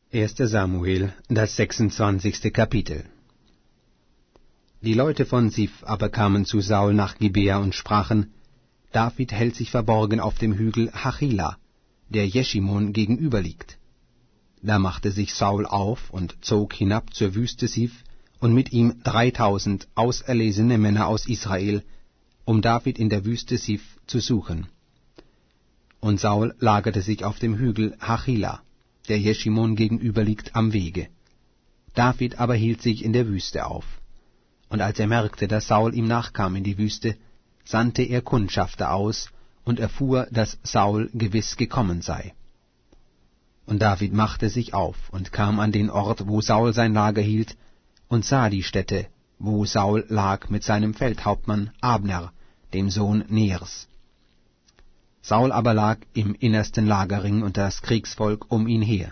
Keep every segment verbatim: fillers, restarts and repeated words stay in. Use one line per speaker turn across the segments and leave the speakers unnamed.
erster Samuel, das sechsundzwanzigste Kapitel. Die Leute von Sif aber kamen zu Saul nach Gibea und sprachen, David hält sich verborgen auf dem Hügel Hachila, der Jeschimon gegenüber liegt. Da machte sich Saul auf und zog hinab zur Wüste Sif, und mit ihm dreitausend auserlesene Männer aus Israel, um David in der Wüste Sif zu suchen. Und Saul lagerte sich auf dem Hügel Hachila, der Jeschimon gegenüber liegt, am Wege. David aber hielt sich in der Wüste auf. Und als er merkte, dass Saul ihm nachkam in die Wüste, sandte er Kundschafter aus und erfuhr, dass Saul gewiss gekommen sei. Und David machte sich auf und kam an den Ort, wo Saul sein Lager hielt, und sah die Stätte, wo Saul lag mit seinem Feldhauptmann Abner, dem Sohn Ners. Saul aber lag im innersten Lagerring und das Kriegsvolk um ihn her.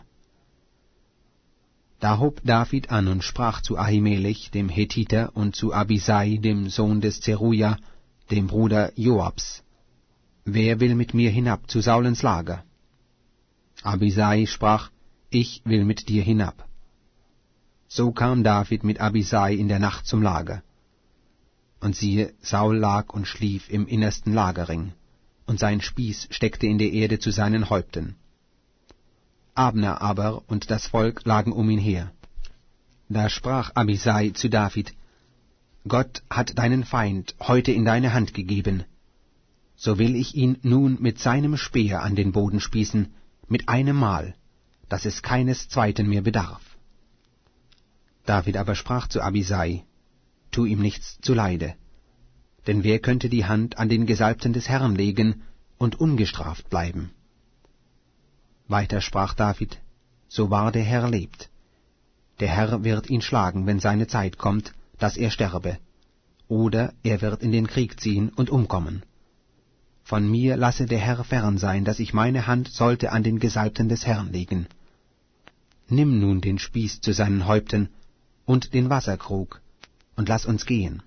Da hob David an und sprach zu Ahimelech, dem Hethiter, und zu Abisai, dem Sohn des Zeruja, dem Bruder Joabs: Wer will mit mir hinab zu Saulens Lager? Abisai sprach: Ich will mit dir hinab. So kam David mit Abisai in der Nacht zum Lager. Und siehe, Saul lag und schlief im innersten Lagerring, und sein Spieß steckte in der Erde zu seinen Häupten. Abner aber und das Volk lagen um ihn her. Da sprach Abisai zu David: Gott hat deinen Feind heute in deine Hand gegeben. So will ich ihn nun mit seinem Speer an den Boden spießen, mit einem Mal, dass es keines zweiten mehr bedarf. David aber sprach zu Abisai: Tu ihm nichts zuleide, denn wer könnte die Hand an den Gesalbten des Herrn legen und ungestraft bleiben? Weiter sprach David: So wahr der Herr lebt, der Herr wird ihn schlagen, wenn seine Zeit kommt, dass er sterbe, oder er wird in den Krieg ziehen und umkommen. Von mir lasse der Herr fern sein, dass ich meine Hand sollte an den Gesalbten des Herrn legen. Nimm nun den Spieß zu seinen Häupten und den Wasserkrug, und lass uns gehen.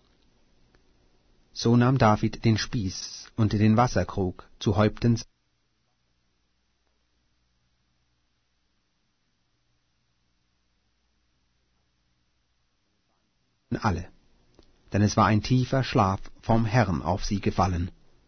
So nahm David den Spieß und den Wasserkrug zu Häupten alle, denn es war ein tiefer Schlaf vom Herrn auf sie gefallen.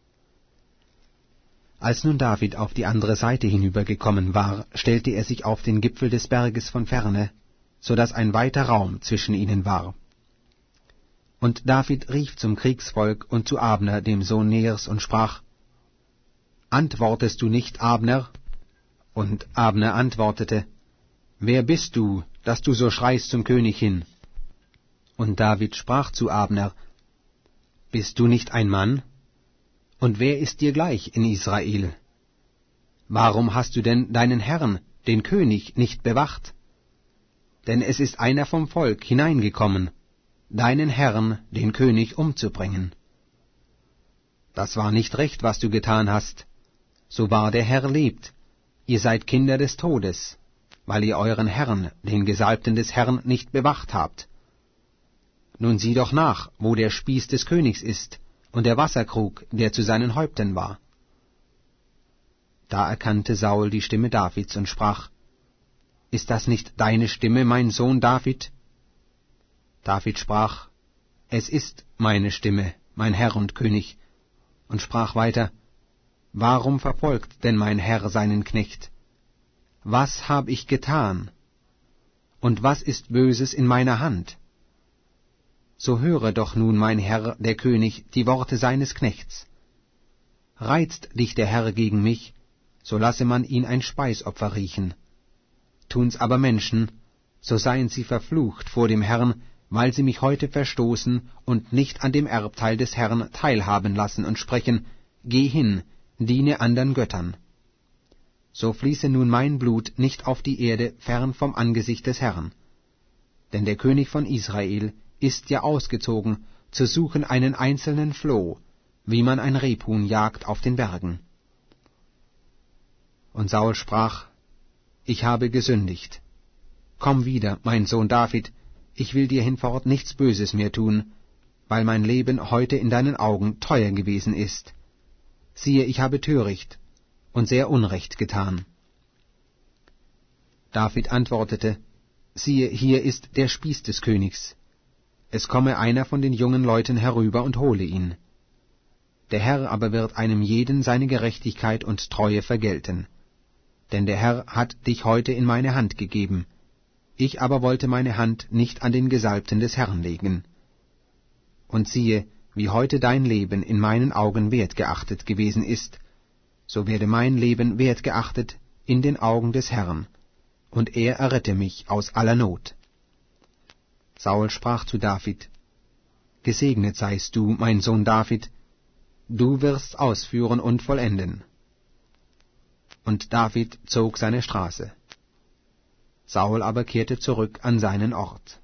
Als nun David auf die andere Seite hinübergekommen war, stellte er sich auf den Gipfel des Berges von ferne, so daß ein weiter Raum zwischen ihnen war. Und David rief zum Kriegsvolk und zu Abner, dem Sohn Ners, und sprach: Antwortest du nicht, Abner? Und Abner antwortete: Wer bist du, dass du so schreist zum König hin? Und David sprach zu Abner: Bist du nicht ein Mann? Und wer ist dir gleich in Israel? Warum hast du denn deinen Herrn, den König, nicht bewacht? Denn es ist einer vom Volk hineingekommen, deinen Herrn, den König, umzubringen. Das war nicht recht, was du getan hast. So wahr der Herr lebt, ihr seid Kinder des Todes, weil ihr euren Herrn, den Gesalbten des Herrn, nicht bewacht habt. Nun sieh doch nach, wo der Spieß des Königs ist und der Wasserkrug, der zu seinen Häupten war. Da erkannte Saul die Stimme Davids und sprach: Ist das nicht deine Stimme, mein Sohn David? David sprach: Es ist meine Stimme, mein Herr und König, und sprach weiter: Warum verfolgt denn mein Herr seinen Knecht? Was hab ich getan? Und was ist Böses in meiner Hand? So höre doch nun, mein Herr, der König, die Worte seines Knechts. Reizt dich der Herr gegen mich, so lasse man ihn ein Speisopfer riechen. Tun's aber Menschen, so seien sie verflucht vor dem Herrn, weil sie mich heute verstoßen und nicht an dem Erbteil des Herrn teilhaben lassen und sprechen: Geh hin, diene andern Göttern. So fließe nun mein Blut nicht auf die Erde fern vom Angesicht des Herrn. Denn der König von Israel ist ja ausgezogen, zu suchen einen einzelnen Floh, wie man ein Rebhuhn jagt auf den Bergen. Und Saul sprach: Ich habe gesündigt. Komm wieder, mein Sohn David, ich will dir hinfort nichts Böses mehr tun, weil mein Leben heute in deinen Augen teuer gewesen ist. Siehe, ich habe töricht und sehr Unrecht getan. David antwortete, siehe, hier ist der Spieß des Königs. Es komme einer von den jungen Leuten herüber und hole ihn. Der Herr aber wird einem jeden seine Gerechtigkeit und Treue vergelten. Denn der Herr hat dich heute in meine Hand gegeben. Ich aber wollte meine Hand nicht an den Gesalbten des Herrn legen. Und siehe, wie heute dein Leben in meinen Augen wertgeachtet gewesen ist, so werde mein Leben wertgeachtet in den Augen des Herrn, und er errette mich aus aller Not. Saul sprach zu David, Gesegnet seist du, mein Sohn David, du wirst's ausführen und vollenden. Und David zog seine Straße. Saul aber kehrte zurück an seinen Ort.